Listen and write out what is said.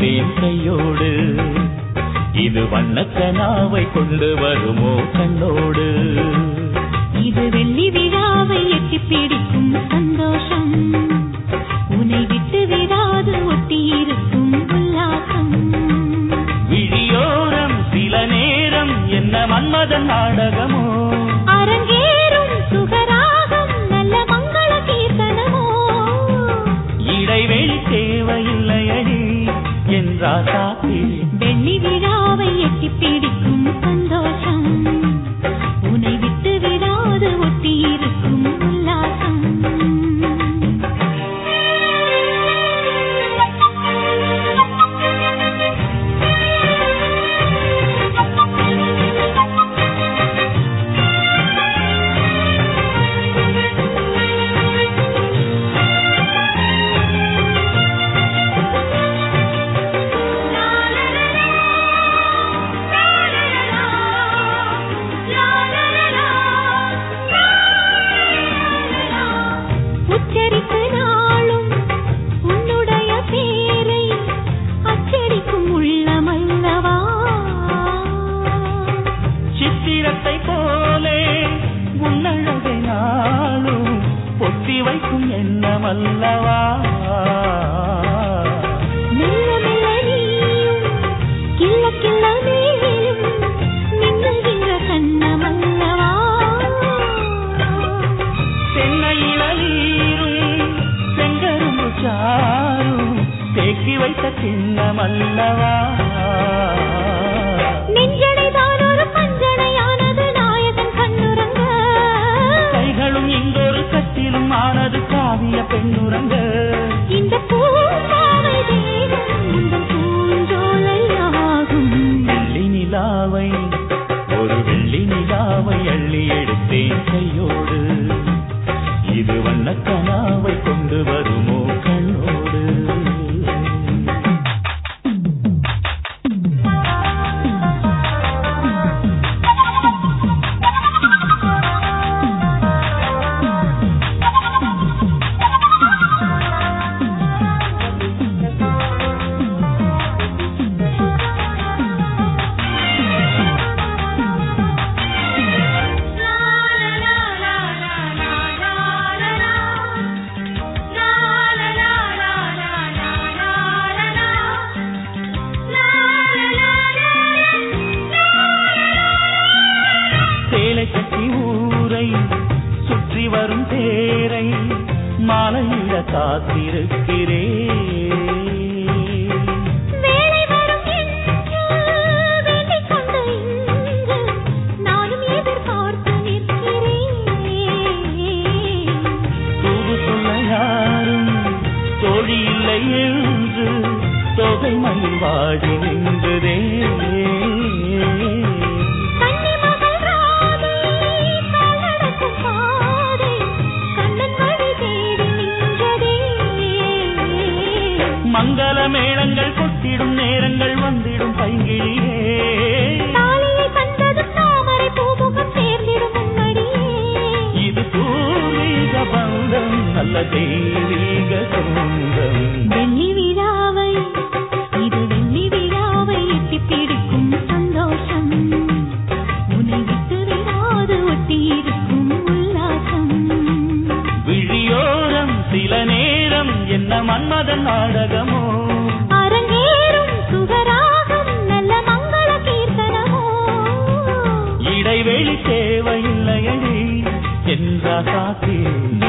எடுத்தேன் கையோடு. இது வண்ணக்கனாவை கொண்டு வருமோ கண்ணோடு. இது வெள்ளி விழாவை எட்டி பிடிக்கும் சந்தோஷம். உன்னை விட்டு விடாது ஒட்டி இருக்கும் உல்லாசம். விழியோரம் சில நேரம் என்ன மன்மதன் நாடகமோ. அரங்கேறும் சுகராகம் நல்ல மங்கள கீர்த்தனமோ. இடைவெளி தேவையில்லையடி என்றாசா. வெள்ளி விழாவை எட்டி பிடிக்கும் சந்தோஷம். உன்னை விட்டு விடாது ஒட்டி இருக்கும் உல்லாசம். உச்சரித்து நாளும் உன்னுடைய பேரை அச்சடிக்கும் உள்ளமல்லவா. சித்திரத்தை போலே உன்னழகை நாளும் பொத்தி வைக்கும் எண்ணமல்லவா. மெல்ல மெல்ல நீயும் கிள்ள கிள்ள மேலும் மின்னுகின்ற கண்ணமல்லவா. தென்னையில நீரும் செங்கரும்பு சாரும் தேக்கி வைத்த சின்னமல்லவா. நெஞ்சடைதான் ஒரு பஞ்சனையானது நாயகன் கண்ணுறங்க. கைகளும் இங்கொரு கட்டிலும் ஆனது காவிய பெண்ணுறங்க. இந்த பூமாலை தேகம் உந்தன் பூஞ்சோலையாகும். வெள்ளி நிலாவை ஒரு வெள்ளி நிலாவை அள்ளி எடுத்தேன் கையோடு. இது வண்ணக்கனாவை கொண்டு வருமோ கண்ணோடு. சேலை கட்டி ஊரை சுற்றி வரும் தேரை மாலையிட காத்திருக்கிறேன். வேலை வரும் என்று வேண்டிக் கொண்டு இங்கு நானும் எதிர்பார்த்து நிற்கிறேன். தூது சொல்ல யாரும் தோழி இல்லை என்று தொகை மயில் வாடி நின்றதே. கன்னி மகள் ராதை கால் நடக்கும் பாதை கண்ணன் வழி தேடி நின்றதே. மங்கள மேளங்கள் கொட்டிடும் நேரங்கள் வந்திடும் பைங்கிழியே. தாலியை கண்டதும் தாமரை பூமுகம் சேர்ந்திடும் உன்மடியே. இது பூர்வீக பந்தம் நல்ல தெய்வீக சொந்தம். வெள்ளி விழாவை இது வெள்ளி விழாவை எட்டி பிடிக்கும் சந்தோஷம். உன்னை விட்டு விடாது ஒட்டி இருக்கும் உல்லாசம். விழியோரம் சில நேரம் என்ன மன்மதன் நாடகமோ. அரங்கேறும் சுகராகம் நல்ல மங்கள கீர்த்தனமோ. இடைவெளி தேவையில்லையடி என்றா காத்தே.